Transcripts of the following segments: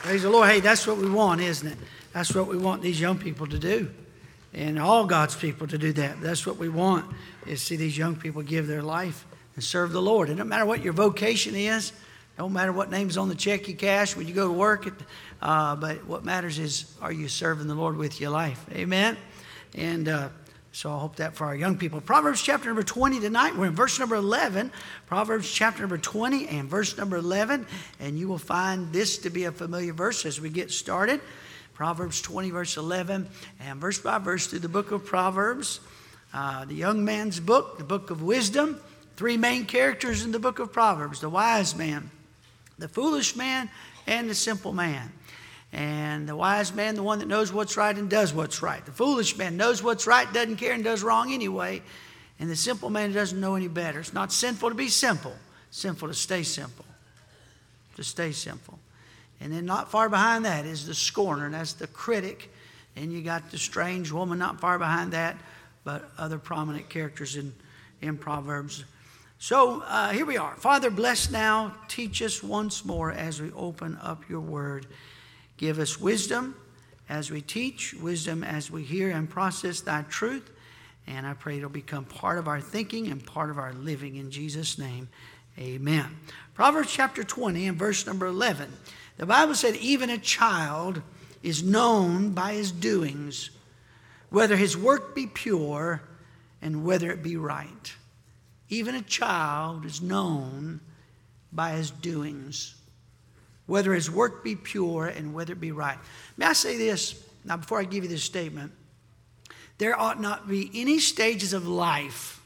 Praise the Lord. Hey, that's what we want, isn't it? That's what we want these young people to do. And all God's people to do that. That's what we want, is see these young people give their life and serve the Lord. It don't matter what your vocation is. Don't matter what name's on the check you cash when you go to work. But what matters is, are you serving the Lord with your life? Amen? And so I hope that for our young people. Proverbs chapter number 20 tonight. We're in verse number 11. Proverbs chapter number 20 and verse number 11. And you will find this to be a familiar verse as we get started. Proverbs 20 verse 11. And verse by verse through the book of Proverbs. The young man's book, the book of wisdom. Three main characters in the book of Proverbs. The wise man, the foolish man, and the simple man. And the wise man, the one that knows what's right and does what's right. The foolish man knows what's right, doesn't care, and does wrong anyway. And the simple man doesn't know any better. It's not sinful to be simple. It's sinful to stay simple. To stay simple. And then not far behind that is the scorner, and that's the critic. And you got the strange woman not far behind that, but other prominent characters in Proverbs. So here we are. Father, bless now. Teach us once more as we open up your word. Give us wisdom as we teach, wisdom as we hear and process thy truth. And I pray it'll become part of our thinking and part of our living. In Jesus' name, amen. Proverbs chapter 20 and verse number 11. The Bible said, even a child is known by his doings, whether his work be pure and whether it be right. Even a child is known by his doings, whether his work be pure and whether it be right. May I say this, now before I give you this statement. There ought not be any stages of life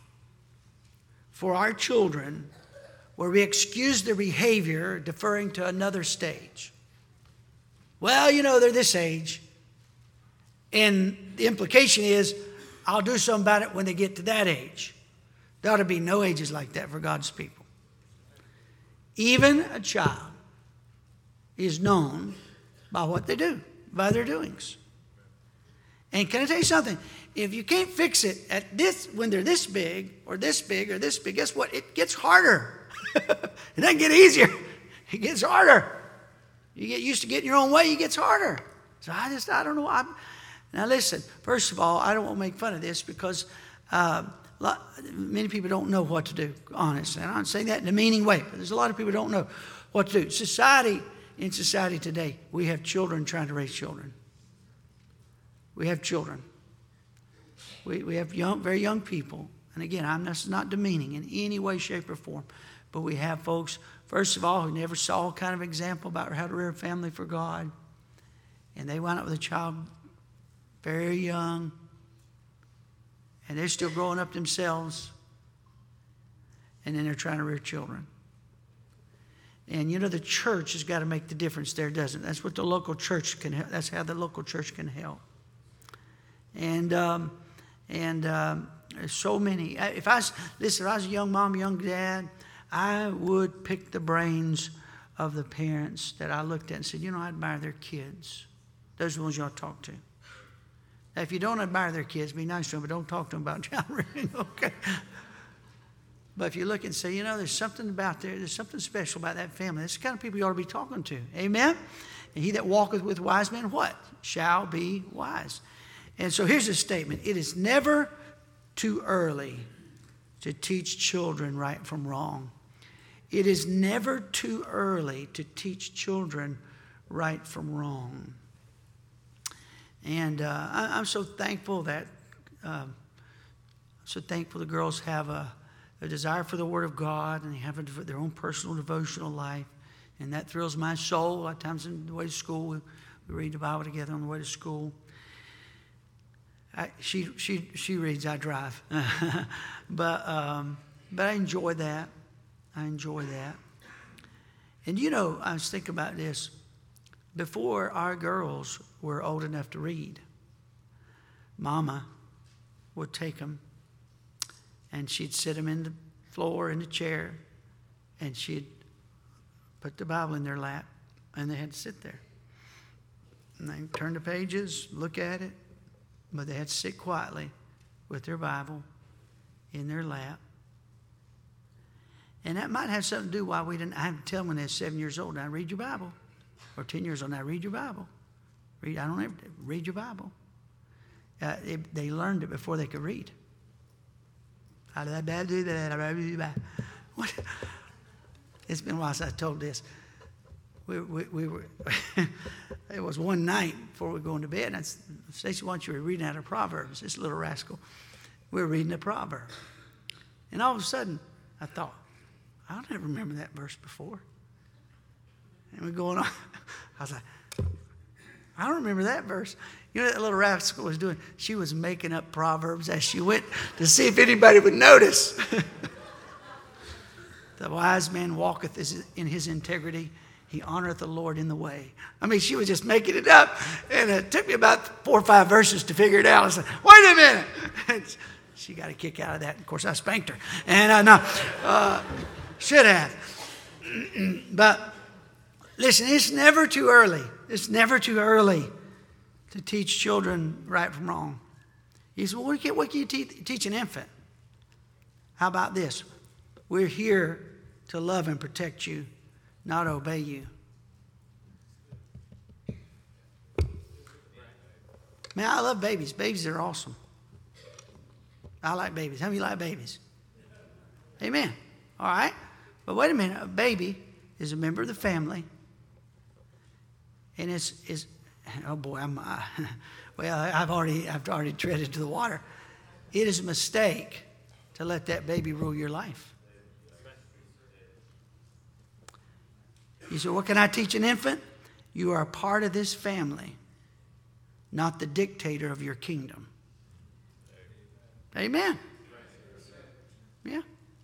for our children where we excuse their behavior deferring to another stage. Well, you know, they're this age. And the implication is, I'll do something about it when they get to that age. There ought to be no ages like that for God's people. Even a child is known by what they do, by their doings. And can I tell you something? If you can't fix it at this, when they're this big or this big or this big, guess what? It gets harder. It doesn't get easier. It gets harder. You get used to getting your own way, it gets harder. So I don't know. Now listen, first of all, I don't want to make fun of this because many people don't know what to do, honestly. And I'm not saying that in a meaning way, but there's a lot of people who don't know what to do. In society today, we have children trying to raise children. We have children. We have very young people. And again, I'm not demeaning in any way, shape, or form. But we have folks, first of all, who never saw a kind of example about how to rear a family for God. And they wind up with a child very young. And they're still growing up themselves. And then they're trying to rear children. And you know, the church has got to make the difference there, doesn't it? That's what the local church can help. That's how the local church can help. And so many. If I was a young mom, young dad, I would pick the brains of the parents that I looked at and said, you know, I admire their kids. Those are the ones you ought to talk to. Now, if you don't admire their kids, be nice to them, but don't talk to them about child rearing, okay? But if you look and say, you know, there's something special about that family. That's the kind of people you ought to be talking to. Amen? And he that walketh with wise men, what? Shall be wise. And so here's a statement. It is never too early to teach children right from wrong. It is never too early to teach children right from wrong. And I'm so thankful that, the girls have a desire for the Word of God, and they have their own personal devotional life. And that thrills my soul. A lot of times on the way to school, we read the Bible together on the way to school. She reads, I drive. But I enjoy that. And you know, I was thinking about this. Before our girls were old enough to read, Mama would take them and she'd sit them in the floor in the chair and she'd put the Bible in their lap and they had to sit there. And they turn the pages, look at it, but they had to sit quietly with their Bible in their lap. And that might have something to do why I had to tell them when they were 7 years old, now read your Bible. or 10 years old. Now read your Bible. Read your Bible. They learned it before they could read. How did that do that? What? It's been a while since I told this. We were. It was one night before we were going to bed. And Stacy, once you were reading out of Proverbs, this little rascal. We were reading a proverb, and all of a sudden, I thought, I don't ever remember that verse before. And we're going on. I was like, I don't remember that verse. You know what that little rascal was doing? She was making up proverbs as she went to see if anybody would notice. The wise man walketh in his integrity. He honoreth the Lord in the way. I mean, she was just making it up. And it took me about 4 or 5 verses to figure it out. I said, wait a minute. She got a kick out of that. Of course, I spanked her. And should have. But listen, it's never too early. It's never too early to teach children right from wrong. You say, well, what can you teach an infant? How about this? We're here to love and protect you, not obey you. Man, I love babies. Babies are awesome. I like babies. How many like babies? Amen. All right. But wait a minute. A baby is a member of the family. And it's oh boy, I've already treaded to the water. It is a mistake to let that baby rule your life. You say, what can I teach an infant? You are a part of this family, not the dictator of your kingdom. Amen. Yeah.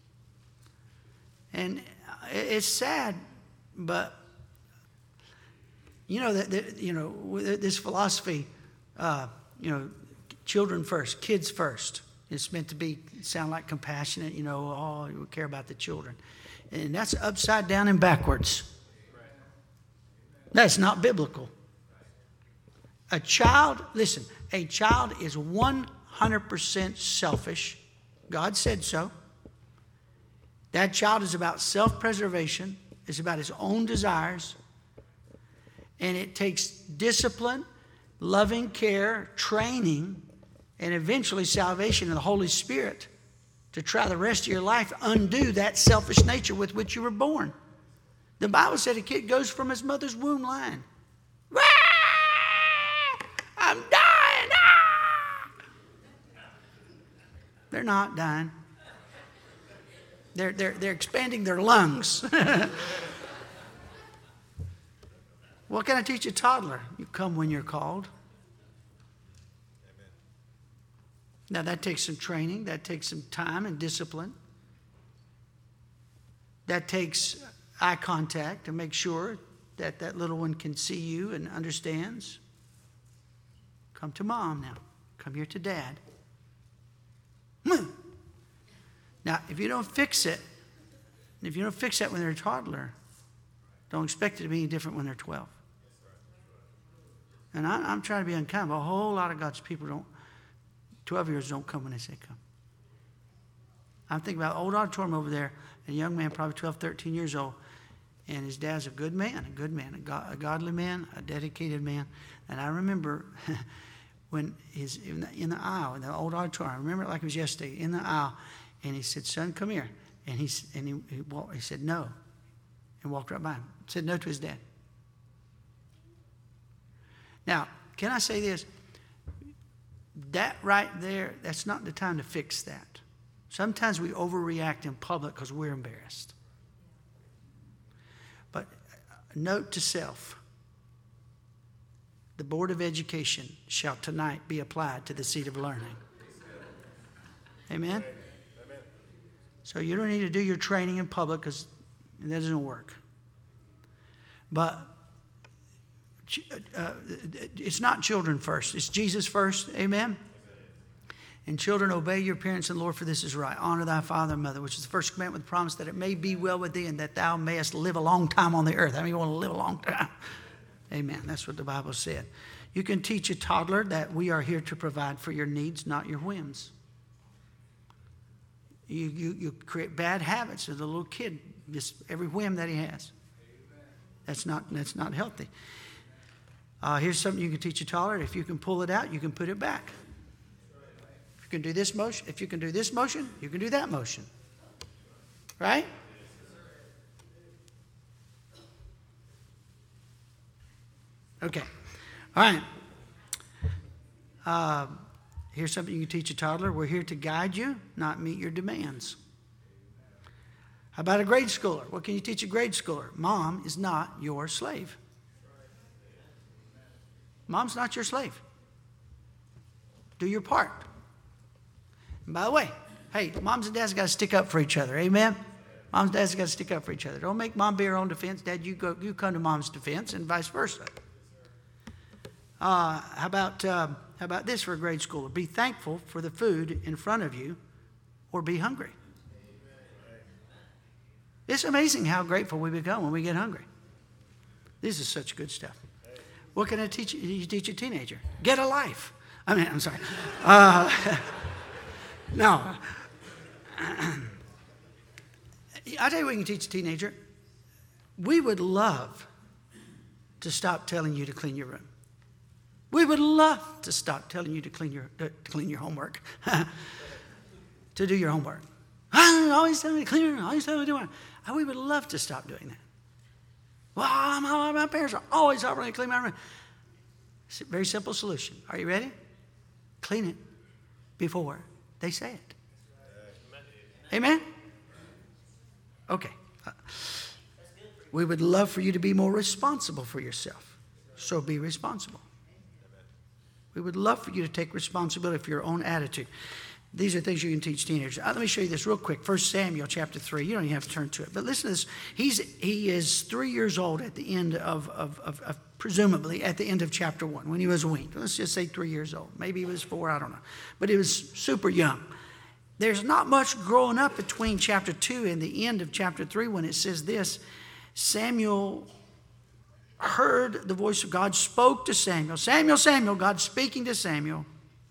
And it's sad, but you know this philosophy, children first, kids first. It's meant to sound like compassionate. You care about the children, and that's upside down and backwards. That's not biblical. A child is 100% selfish. God said so. That child is about self-preservation. It's about his own desires. And it takes discipline, loving care, training, and eventually salvation of the Holy Spirit to try the rest of your life undo that selfish nature with which you were born. The Bible said a kid goes from his mother's womb line. I'm dying. They're not dying. They're expanding their lungs. What can I teach a toddler? You come when you're called. Amen. Now that takes some training. That takes some time and discipline. That takes eye contact to make sure that little one can see you and understands. Come to mom now. Come here to dad. Now, if you don't fix it, when they're a toddler, don't expect it to be any different when they're 12. And I'm trying to be unkind, but a whole lot of God's people 12-year-olds don't come when they say come. I'm thinking about an old auditorium over there, a young man, probably 12, 13 years old, and his dad's a good man, a godly man, a dedicated man. And I remember when he's in the aisle, in the old auditorium, I remember it like it was yesterday, in the aisle, and he said, son, come here. And he said, no, and walked right by him. Said no to his dad. Now, can I say this? That right there, that's not the time to fix that. Sometimes we overreact in public because we're embarrassed. But note to self, the Board of Education shall tonight be applied to the seat of learning. Amen? So you don't need to do your training in public because that doesn't work. But it's not children first. It's Jesus first. Amen? And children, obey your parents and Lord, for this is right. Honor thy father and mother, which is the first commandment with the promise that it may be well with thee and that thou mayest live a long time on the earth. I mean, you want to live a long time. Amen. That's what the Bible said. You can teach a toddler that we are here to provide for your needs, not your whims. You create bad habits as a little kid, just every whim that he has. That's not healthy. Here's something you can teach a toddler. If you can pull it out, you can put it back. If you can do this motion, you can do that motion. Right? Okay. All right. Here's something you can teach a toddler. We're here to guide you, not meet your demands. How about a grade schooler? What can you teach a grade schooler? Mom is not your slave. Mom's not your slave. Do your part. And by the way, hey, moms and dads got to stick up for each other. Amen? Moms and dads got to stick up for each other. Don't make mom be her own defense. Dad, you come to mom's defense, and vice versa. How about this for a grade schooler? Be thankful for the food in front of you, or be hungry. It's amazing how grateful we become when we get hungry. This is such good stuff. What can I teach you? You teach a teenager? Get a life. I'm sorry. No. I'll tell you what you can teach a teenager. We would love to stop telling you to clean your room. We would love to stop telling you to clean your homework. To do your homework. Always telling me to clean your room. Always telling me to do it. We would love to stop doing that. Well, my parents are always telling me to clean my room. It's a very simple solution. Are you ready? Clean it before they say it. Amen? Okay. We would love for you to be more responsible for yourself. So be responsible. We would love for you to take responsibility for your own attitude. These are things you can teach teenagers. Let me show you this real quick. 1 Samuel chapter 3. You don't even have to turn to it. But listen to this. He is 3 years old at the end of presumably at the end of chapter 1 when he was weaned. Let's just say 3 years old. Maybe he was 4, I don't know. But he was super young. There's not much growing up between chapter 2 and the end of chapter 3 when it says this. Samuel heard the voice of God, spoke to Samuel. Samuel, Samuel, God speaking to Samuel.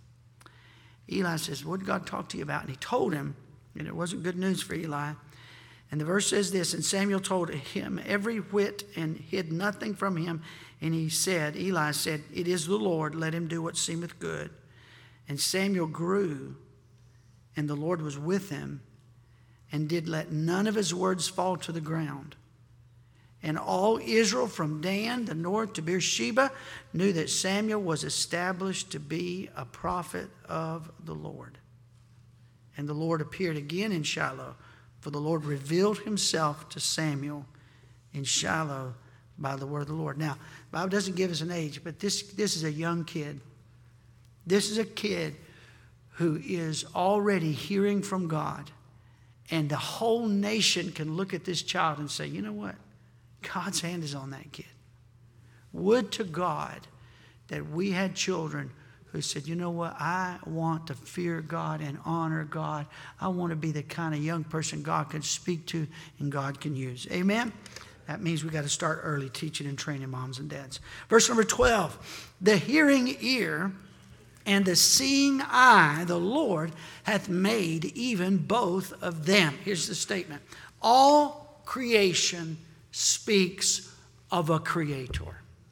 Eli says, what did God talk to you about? And he told him, and it wasn't good news for Eli. And the verse says this, and Samuel told him every whit and hid nothing from him. And Eli said, it is the Lord, let him do what seemeth good. And Samuel grew, and the Lord was with him, and did let none of his words fall to the ground. And all Israel from Dan the north to Beersheba knew that Samuel was established to be a prophet of the Lord. And the Lord appeared again in Shiloh, for the Lord revealed himself to Samuel in Shiloh by the word of the Lord. Now, the Bible doesn't give us an age, but this is a young kid. This is a kid who is already hearing from God. And the whole nation can look at this child and say, you know what? God's hand is on that kid. Would to God that we had children who said, you know what, I want to fear God and honor God. I want to be the kind of young person God can speak to and God can use. Amen? That means we got to start early teaching and training moms and dads. Verse number 12, the hearing ear and the seeing eye, the Lord hath made even both of them. Here's the statement. All creation speaks of a creator.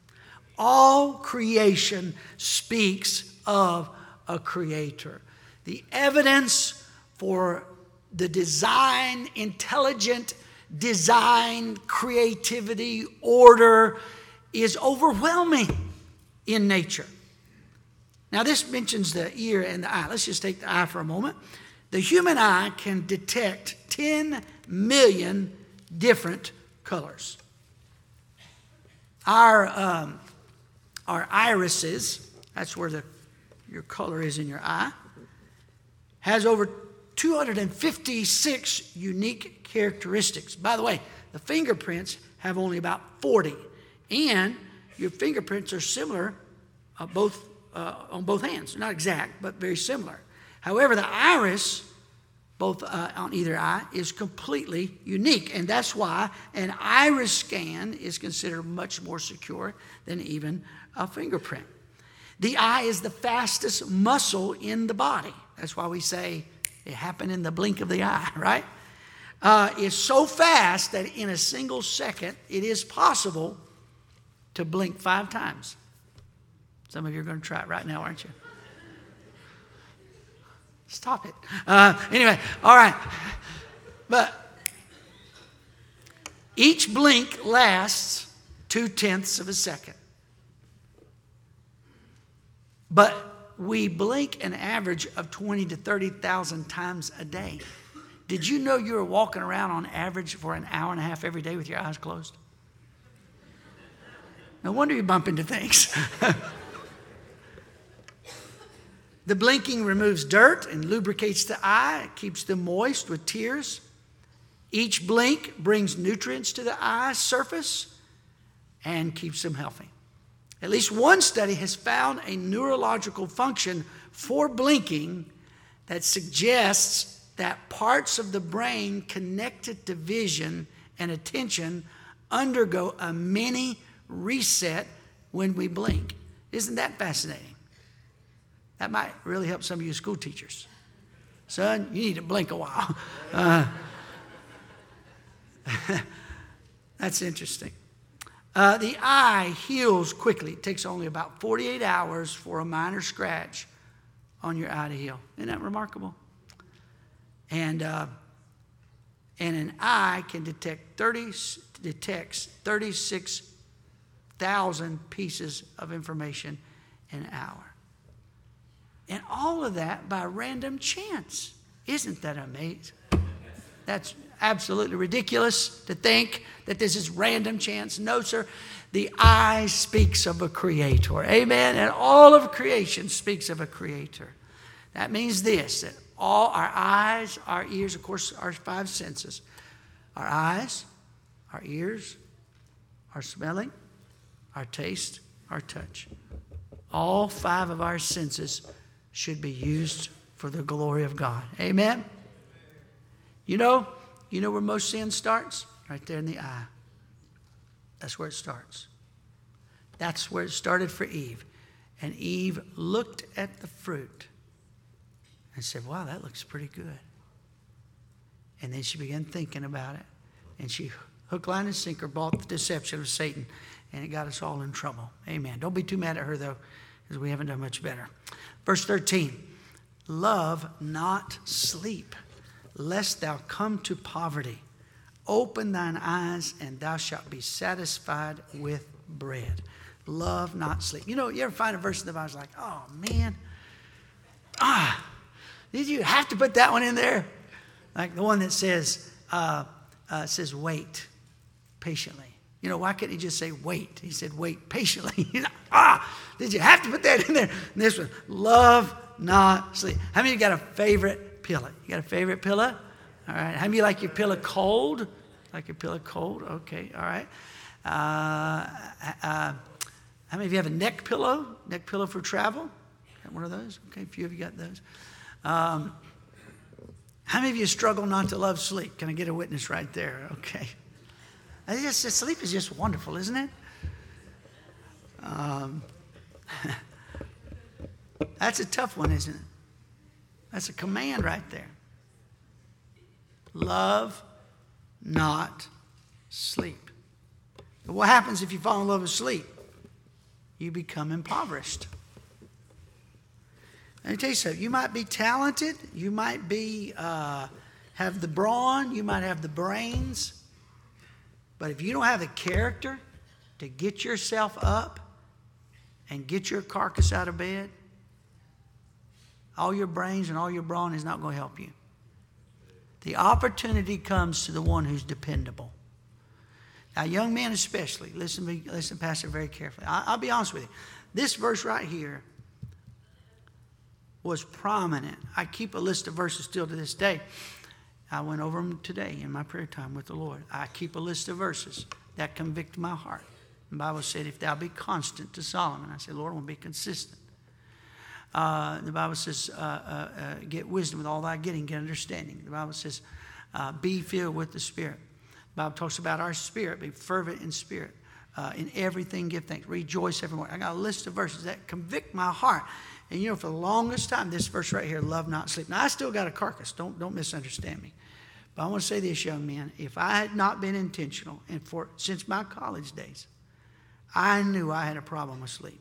All creation speaks of a creator. The evidence for the design, intelligent design, creativity, order is overwhelming in nature. Now this mentions the ear and the eye. Let's just take the eye for a moment. The human eye can detect 10 million different colors. Our irises, that's where your color is in your eye, has over 256 unique characteristics. By the way, the fingerprints have only about 40, and your fingerprints are similar on both hands. Not exact, but very similar. However, the iris, both on either eye, is completely unique. And that's why an iris scan is considered much more secure than even a fingerprint. The eye is the fastest muscle in the body. That's why we say it happened in the blink of the eye, right? is so fast that in a single second, it is possible to blink 5 times. Some of you are going to try it right now, aren't you? Stop it. Anyway, all right. But each blink lasts 0.2 of a second. But we blink an average of 20 to 30,000 times a day. Did you know you were walking around on average for an hour and a half every day with your eyes closed? No wonder you bump into things. The blinking removes dirt and lubricates the eye. It keeps them moist with tears. Each blink brings nutrients to the eye's surface and keeps them healthy. At least one study has found a neurological function for blinking that suggests that parts of the brain connected to vision and attention undergo a mini reset when we blink. Isn't that fascinating? That might really help some of you school teachers. Son, you need to blink a while. That's interesting. The eye heals quickly. It takes only about 48 hours for a minor scratch on your eye to heal. Isn't that remarkable? And an eye can detects 36,000 pieces of information in an hour. And all of that by random chance. Isn't that amazing? That's absolutely ridiculous to think that this is random chance. No, sir. The eye speaks of a creator. Amen. And all of creation speaks of a creator. That means this, that all our eyes, our ears, of course, our 5 senses. Our eyes, our ears, our smelling, our taste, our touch. All 5 of our senses should be used for the glory of God. Amen? You know where most sin starts? Right there in the eye. That's where it starts. That's where it started for Eve. And Eve looked at the fruit and said, wow, that looks pretty good. And then she began thinking about it. And she, hook, line, and sinker, bought the deception of Satan. And it got us all in trouble. Amen. Don't be too mad at her, though, because we haven't done much better. Verse 13, love not sleep, lest thou come to poverty. Open thine eyes, and thou shalt be satisfied with bread. Love not sleep. You ever find a verse in the Bible like, oh, man, did you have to put that one in there? Like the one that says wait patiently. Why couldn't he just say wait? He said wait patiently. Did you have to put that in there? And this one, love not sleep. How many of you got a favorite pillow? You got a favorite pillow? All right. How many of you like your pillow cold? Like your pillow cold? Okay. All right. How many of you have a neck pillow? Neck pillow for travel? Got one of those? Okay. A few of you got those. How many of you struggle not to love sleep? Can I get a witness right there? Okay. Sleep is just wonderful, isn't it? That's a tough one, isn't it? That's a command right there. Love not sleep. But what happens if you fall in love with sleep? You become impoverished. Let me tell you something. You might be talented. You might be have the brawn. You might have the brains. But if you don't have the character to get yourself up and get your carcass out of bed, all your brains and all your brawn is not going to help you. The opportunity comes to the one who's dependable. Now, young men especially, listen, Pastor, very carefully. I'll be honest with you. This verse right here was prominent. I keep a list of verses still to this day. I went over them today in my prayer time with the Lord. I keep a list of verses that convict my heart. The Bible said, if thou be constant to Solomon. I said, Lord, I want to be consistent. The Bible says, get wisdom with all thy getting, get understanding. The Bible says, be filled with the Spirit. The Bible talks about our spirit, be fervent in spirit. In everything give thanks. Rejoice evermore. I got a list of verses that convict my heart. And for the longest time, this verse right here, love not sleep. Now, I still got a carcass. Don't misunderstand me. But I want to say this, young man, if I had not been intentional, and since my college days, I knew I had a problem with sleep.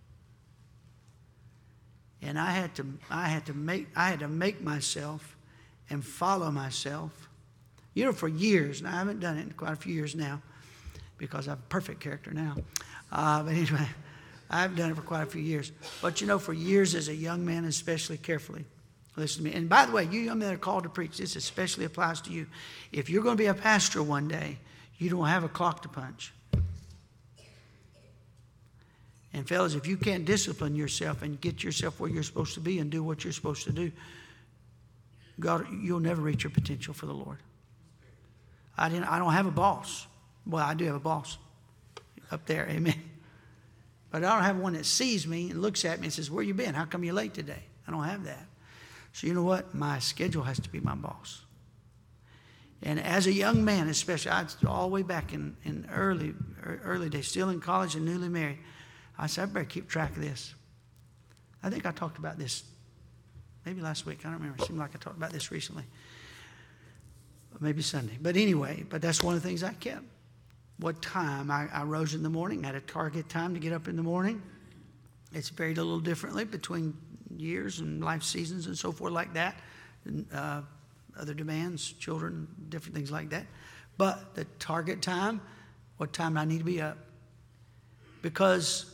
And I had to make myself and follow myself. You know, for years, and I haven't done it in quite a few years now, because I have a perfect character now. But anyway, I've done it for quite a few years. But you know, for years as a young man, especially, carefully listen to me. And by the way, you young men that are called to preach, this especially applies to you. If you're going to be a pastor one day, you don't have a clock to punch. And fellas, if you can't discipline yourself and get yourself where you're supposed to be and do what you're supposed to do, God, you'll never reach your potential for the Lord. I don't have a boss. Well, I do have a boss up there, amen. But I don't have one that sees me and looks at me and says, where you been? How come you're late today? I don't have that. So you know what? My schedule has to be my boss. And as a young man, especially, all the way back in early days, still in college and newly married, I said, I better keep track of this. I think I talked about this maybe last week. I don't remember. It seemed like I talked about this recently. Maybe Sunday. But anyway, that's one of the things I kept. What time I rose in the morning. I had a target time to get up in the morning. It's varied a little differently between years and life seasons and so forth like that. And, other demands, children, different things like that. But the target time, what time I need to be up. Because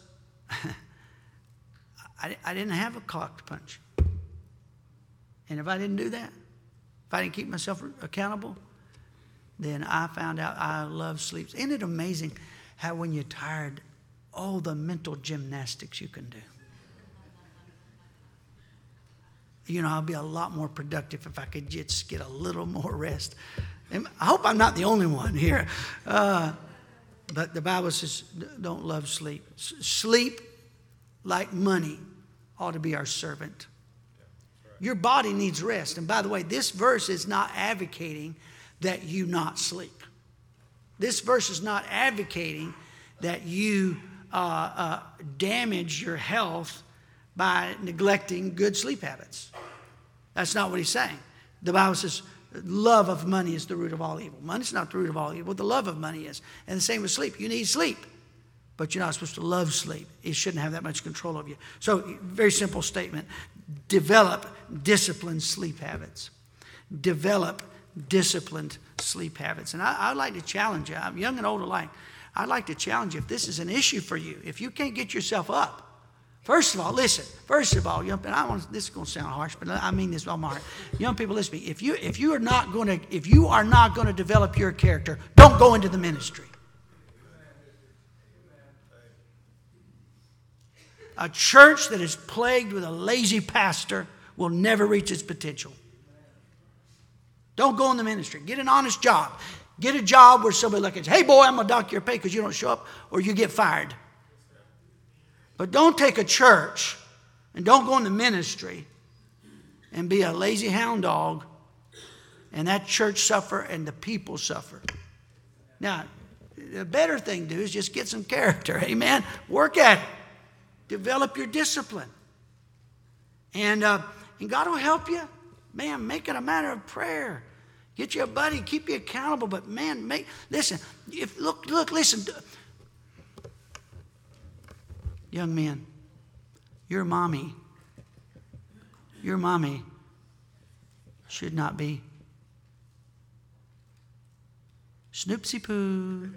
I didn't have a clock to punch. And if I didn't do that, if I didn't keep myself accountable, then I found out I love sleep. Isn't it amazing how when you're tired, all the mental gymnastics you can do? You know, I'll be a lot more productive if I could just get a little more rest. And I hope I'm not the only one here. But the Bible says, don't love sleep. Sleep, like money, ought to be our servant. Your body needs rest. And by the way, this verse is not advocating that you not sleep. This verse is not advocating that you damage your health by neglecting good sleep habits. That's not what he's saying. The Bible says, love of money is the root of all evil. Money's not the root of all evil. The love of money is. And the same with sleep. You need sleep. But you're not supposed to love sleep. It shouldn't have that much control over you. So, very simple statement. Develop disciplined sleep habits. Develop disciplined sleep habits. And I'd like to challenge you. I'm young and old alike. I'd like to challenge you if this is an issue for you. If you can't get yourself up. First of all, listen. First of all, young people, this is going to sound harsh, but I mean this with all my heart. Young people, listen to me. If you are not going to develop your character, don't go into the ministry. A church that is plagued with a lazy pastor will never reach its potential. Don't go in the ministry. Get an honest job. Get a job where somebody looks at you, hey boy, I'm going to dock your pay because you don't show up or you get fired. But don't take a church and don't go in the ministry and be a lazy hound dog and that church suffer and the people suffer. Now, the better thing to do is just get some character. Amen. Work at it. Develop your discipline. And God will help you. Man, make it a matter of prayer. Get you a buddy, keep you accountable. But man, listen. Listen. Young men, your mommy should not be Snoopsy Poo.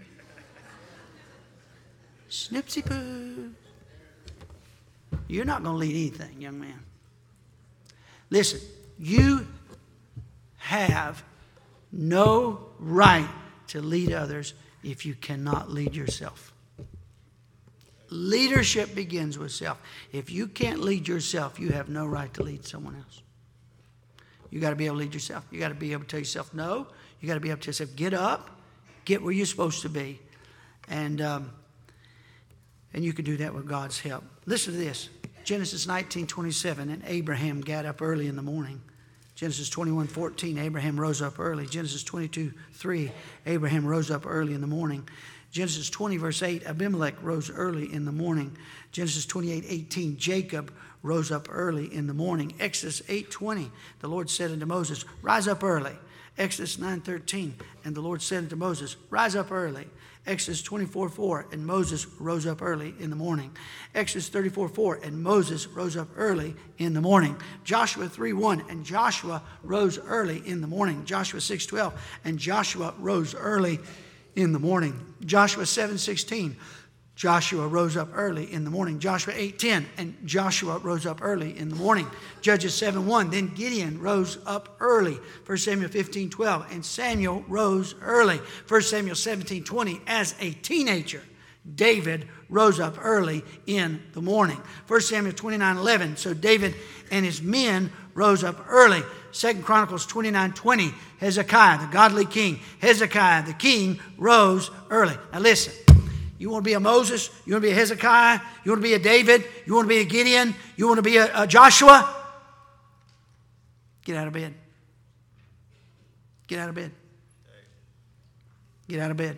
Snoopsy Poo. You're not going to lead anything, young man. Listen, you have no right to lead others if you cannot lead yourself. Leadership begins with self. If you can't lead yourself, you have no right to lead someone else. You got to be able to lead yourself. You got to be able to tell yourself no. You got to be able to tell yourself, get up, get where you're supposed to be. And you can do that with God's help. Listen to this. Genesis 19:27, and Abraham got up early in the morning. Genesis 21:14, Abraham rose up early. Genesis 22:3, Abraham rose up early in the morning. Genesis 20, verse 8, Abimelech rose early in the morning. Genesis 28:18, Jacob rose up early in the morning. Exodus 8:20, the Lord said unto Moses, rise up early Exodus 9:13, and the Lord said unto Moses, rise up early. Exodus 24:4, and Moses rose up early in the morning. Exodus 34:4, and Moses rose up early in the morning. Joshua 3:1, and Joshua rose early in the morning. Joshua 6:12, and Joshua rose early in the morning. Joshua 7:16, Joshua rose up early in the morning. Joshua 8:10, and Joshua rose up early in the morning. Judges 7:1, then Gideon rose up early. 1 Samuel 15:12, and Samuel rose early. 1 Samuel 17:20, as a teenager, David rose up early in the morning. 1 Samuel 29:11, so David and his men rose up early. 2 Chronicles 29:20, Hezekiah, the godly king, Hezekiah, the king, rose early. Now listen. You want to be a Moses? You want to be a Hezekiah? You want to be a David? You want to be a Gideon? You want to be a Joshua? Get out of bed. Get out of bed. Get out of bed.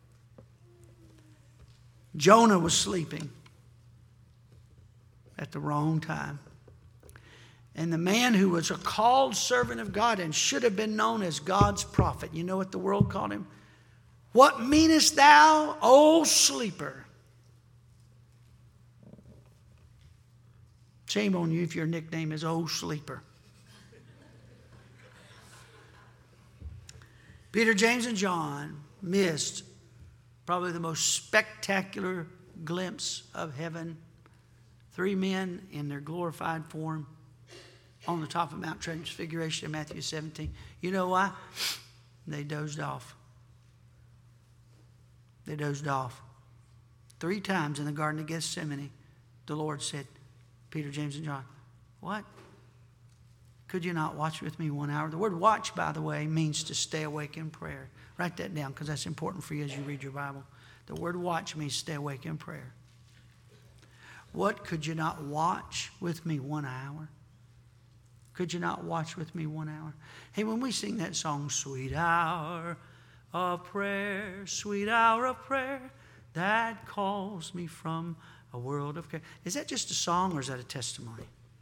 Jonah was sleeping at the wrong time. And the man who was a called servant of God and should have been known as God's prophet, you know what the world called him? What meanest thou, O sleeper? Shame on you if your nickname is O Sleeper. Peter, James, and John missed probably the most spectacular glimpse of heaven. 3 men in their glorified form on the top of Mount Transfiguration in Matthew 17. You know why? They dozed off. They dozed off. 3 times in the Garden of Gethsemane, the Lord said, Peter, James, and John, what? Could you not watch with me 1 hour? The word watch, by the way, means to stay awake in prayer. Write that down because that's important for you as you read your Bible. The word watch means stay awake in prayer. What, could you not watch with me 1 hour? Could you not watch with me 1 hour? Hey, when we sing that song, sweet hour of prayer, sweet hour of prayer, that calls me from a world of care. Is that just a song or is that a testimony?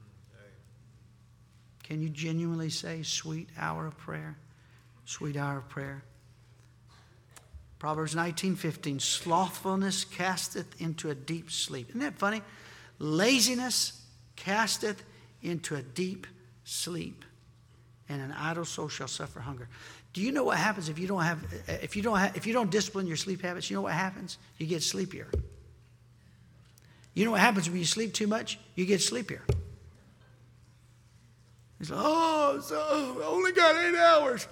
Can you genuinely say sweet hour of prayer? Sweet hour of prayer. Proverbs 19:15, slothfulness casteth into a deep sleep. Isn't that funny? Laziness casteth into a deep sleep, and an idle soul shall suffer hunger. Do you know what happens if you don't discipline your sleep habits? You know what happens? You get sleepier. You know what happens when you sleep too much? You get sleepier. He's like, oh, so I only got 8 hours.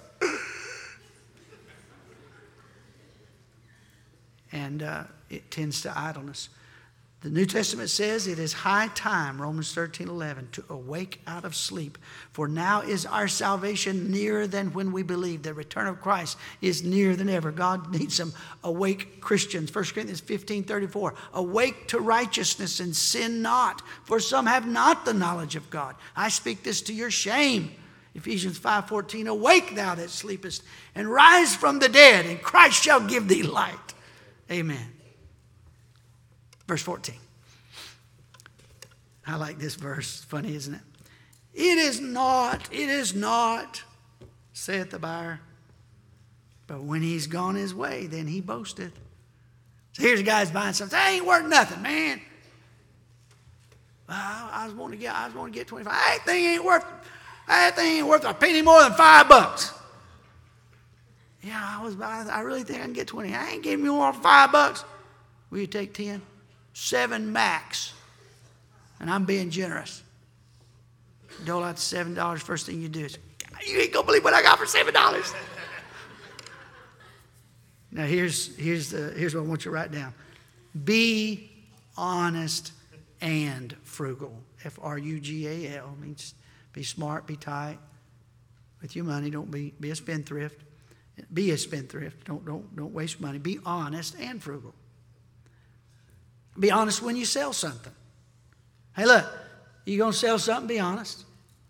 And it tends to idleness. The New Testament says it is high time, Romans 13:11, to awake out of sleep. For now is our salvation nearer than when we believed. The return of Christ is nearer than ever. God needs some awake Christians. 1 Corinthians 15:34, awake to righteousness and sin not, for some have not the knowledge of God. I speak this to your shame. Ephesians 5:14, awake thou that sleepest, and rise from the dead, and Christ shall give thee light. Amen. Verse 14. I like this verse. Funny, isn't it? It is not, saith the buyer. But when he's gone his way, then he boasteth. So here's a guy's buying something. That ain't worth nothing, man. I was wanting to get 25. That thing ain't worth a penny more than $5. Yeah, I really think I can get 20. I ain't giving you more than $5. Will you take 10? 7 max. And I'm being generous. Dole out $7. First thing you do is, you ain't gonna believe what I got for $7. Now here's what I want you to write down. Be honest and frugal. F-R-U-G-A-L means be smart, be tight with your money. Don't be a spendthrift. Be a spendthrift. Don't waste money. Be honest and frugal. Be honest when you sell something. Hey, look, you gonna sell something? Be honest.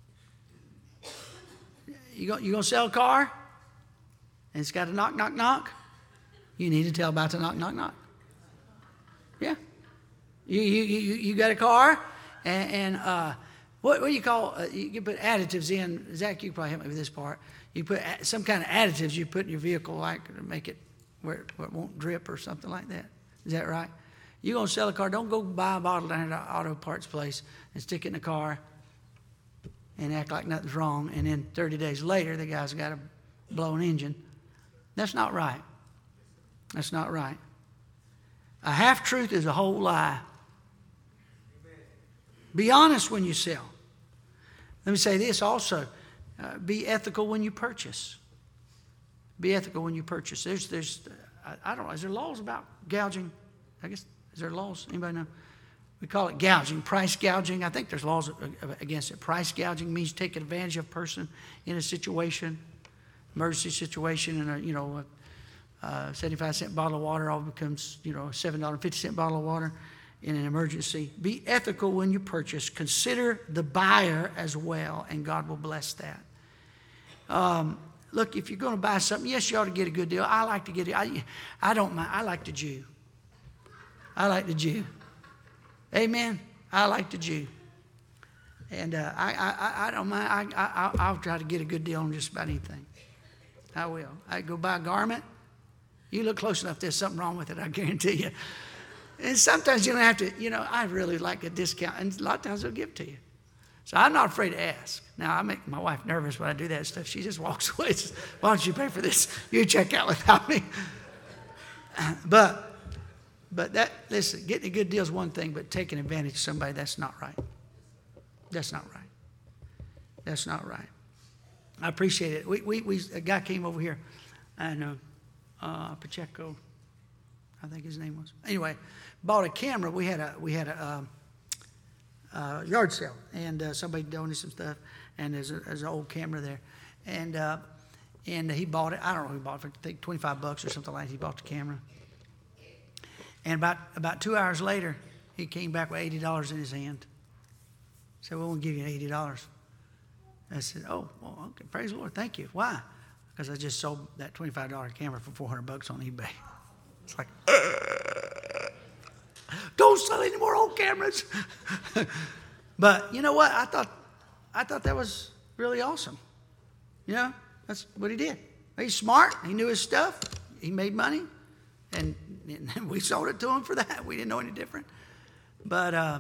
You gonna sell a car, and it's got a knock, knock, knock. You need to tell about the knock, knock, knock. Yeah. You got a car, and what do you call, you can put additives in. Zach, you can probably help me with this part. You put some kind of additives you put in your vehicle, like to make it where it won't drip or something like that. Is that right? You're going to sell a car, don't go buy a bottle down at the auto parts place and stick it in the car and act like nothing's wrong. And then 30 days later, the guy's got a blown engine. That's not right. That's not right. A half-truth is a whole lie. Be honest when you sell. Let me say this also. Be ethical when you purchase. Be ethical when you purchase. I don't know, is there laws about gouging? I guess, is there laws? Anybody know? We call it gouging, price gouging. I think there's laws against it. Price gouging means taking advantage of a person in a situation, emergency situation, and a 75-cent bottle of water all becomes, a $7.50 bottle of water in an emergency. Be ethical when you purchase. Consider the buyer as well, and God will bless that. Look, if you're going to buy something, yes, you ought to get a good deal. I like to get it. I don't mind. I like the Jew. I like the Jew. Amen. I like the Jew. And I don't mind. I'll try to get a good deal on just about anything. I will. I go buy a garment. You look close enough, there's something wrong with it, I guarantee you. And sometimes you don't have to, I really like a discount. And a lot of times they'll give it to you. So I'm not afraid to ask. Now, I make my wife nervous when I do that stuff. She just walks away and says, why don't you pay for this? You check out without me. But listen, getting a good deal is one thing, but taking advantage of somebody, that's not right. That's not right. That's not right. I appreciate it. A guy came over here, and Pacheco, I think his name was. Anyway, bought a camera. We had a yard sale, and somebody donated some stuff, and there's an old camera there, and he bought it. I don't know who bought it for. I think $25 or something like that. He bought the camera, and about 2 hours later, he came back with $80 in his hand. Said, "Well, we'll give you $80." I said, "Oh, well, okay, praise the Lord, thank you. Why?" Because I just sold that $25 camera for $400 on eBay. It's like, don't sell any more old cameras. But you know what? I thought that was really awesome. That's what he did. He's smart. He knew his stuff. He made money, and we sold it to him for that. We didn't know any different. But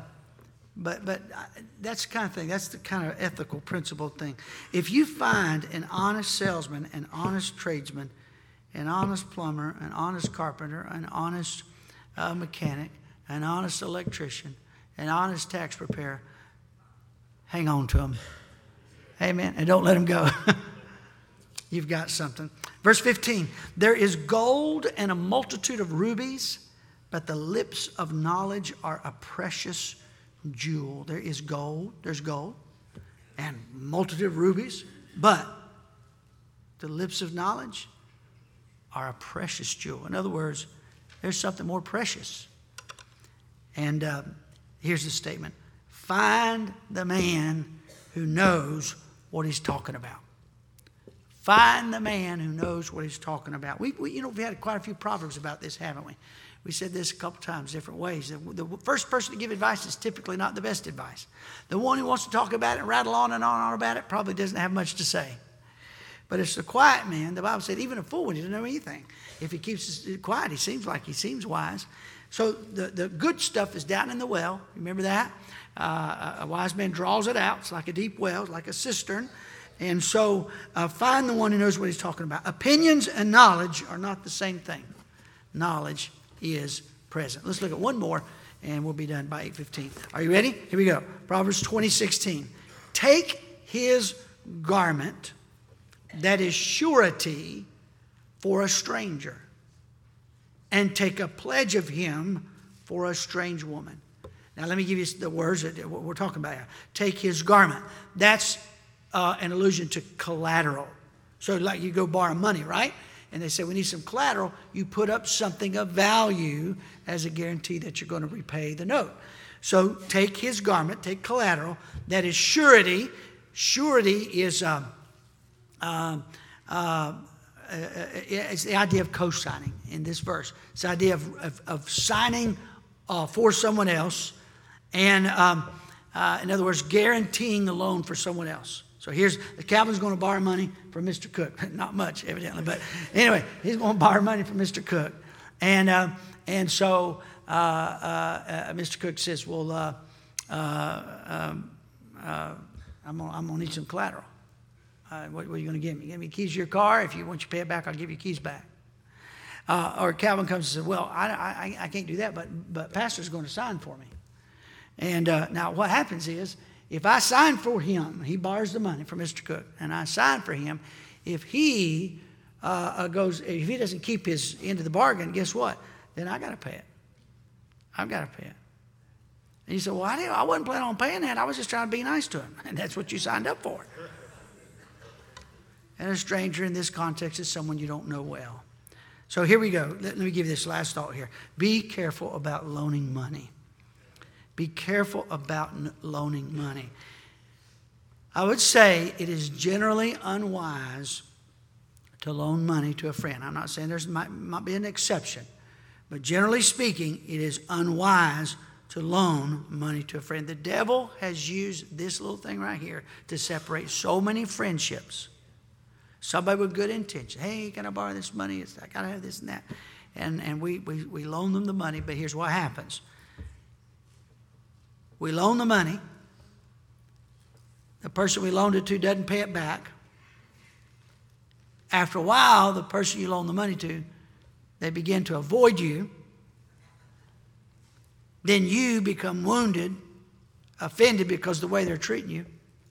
that's the kind of thing. That's the kind of ethical principle thing. If you find an honest salesman, an honest tradesman, an honest plumber, an honest carpenter, an honest mechanic, an honest electrician, an honest tax preparer, hang on to them. Amen. And don't let them go. You've got something. Verse 15, there is gold and a multitude of rubies, but the lips of knowledge are a precious jewel. There is gold. There's gold and multitude of rubies, but the lips of knowledge are a precious jewel. In other words, there's something more precious. And here's the statement. Find the man who knows what he's talking about. Find the man who knows what he's talking about. We've had quite a few proverbs about this, haven't we? We said this a couple times, different ways. The first person to give advice is typically not the best advice. The one who wants to talk about it and rattle on and on about it probably doesn't have much to say. But it's the quiet man. The Bible said even a fool, when he doesn't know anything, if he keeps it quiet, he seems wise. So the good stuff is down in the well. Remember that? A wise man draws it out. It's like a deep well. It's like a cistern. And so find the one who knows what he's talking about. Opinions and knowledge are not the same thing. Knowledge is present. Let's look at one more, and we'll be done by 8:15. Are you ready? Here we go. Proverbs 20:16. Take his garment that is surety for a stranger, and take a pledge of him for a strange woman. Now, let me give you the words that we're talking about here. Take his garment. That's an allusion to collateral. So like you go borrow money, right? And they say, we need some collateral. You put up something of value as a guarantee that you're going to repay the note. So take his garment, take collateral. That is surety. Surety is it's the idea of co-signing in this verse. It's the idea of signing for someone else. And In other words, guaranteeing the loan for someone else. So here's, Calvin's going to borrow money from Mr. Cook. Not much, evidently, but anyway, he's going to borrow money from Mr. Cook. And so Mr. Cook says, well, I'm going to need some collateral. What are you going to give me? Give me keys to your car. If you want your pay it back, I'll give you keys back. Or Calvin comes and says, well, I can't do that, but Pastor's going to sign for me. And now what happens is, if I sign for him, he borrows the money from Mr. Cook, and I sign for him, if he if he doesn't keep his end of the bargain, guess what? Then I got to pay it. I've got to pay it. And he said, well, I wasn't planning on paying that. I was just trying to be nice to him. And that's what you signed up for. And a stranger in this context is someone you don't know well. So here we go. Let me give you this last thought here. Be careful about loaning money. Be careful about loaning money. I would say it is generally unwise to loan money to a friend. I'm not saying there might be an exception, but generally speaking, it is unwise to loan money to a friend. The devil has used this little thing right here to separate so many friendships. Somebody with good intention. Hey, can I borrow this money? I got to have this and that. And we loan them the money, but here's what happens. We loan the money. The person we loaned it to doesn't pay it back. After a while, the person you loan the money to, they begin to avoid you. Then you become wounded, offended because of the way they're treating you.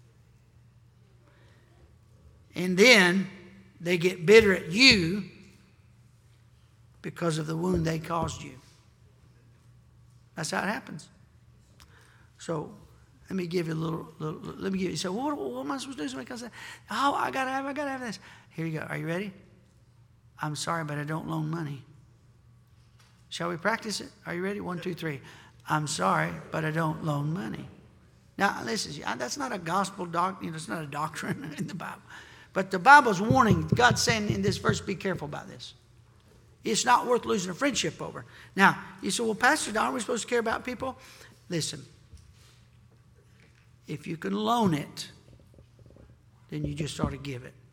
And then they get bitter at you because of the wound they caused you. That's how it happens. So let me give you a little let me give you. So what am I supposed to do? Somebody comes and says, oh, I gotta have this. Here you go. Are you ready? I'm sorry, but I don't loan money. Shall we practice it? Are you ready? 1, 2, 3. I'm sorry, but I don't loan money. Now, listen, that's not a gospel doctrine. It's not a doctrine in the Bible. But the Bible's warning, God's saying in this verse, be careful about this. It's not worth losing a friendship over. Now, you say, well, Pastor Don, are we supposed to care about people? Listen, if you can loan it, then you just ought to give it.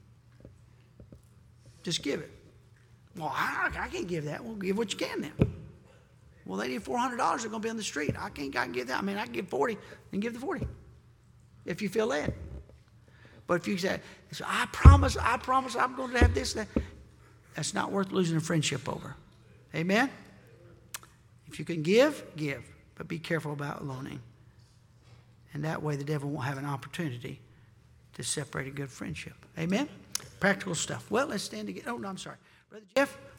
Just give it. Well, I can't give that. Well, give what you can then. Well, they need $400. They're going to be on the street. I can give that. I mean, I can give 40 and give the 40 if you feel led. But if you say, I promise I'm going to have this, that's not worth losing a friendship over. Amen? If you can give. But be careful about loaning. And that way the devil won't have an opportunity to separate a good friendship. Amen? Practical stuff. Well, let's stand together. Oh, no, I'm sorry. Brother Jeff.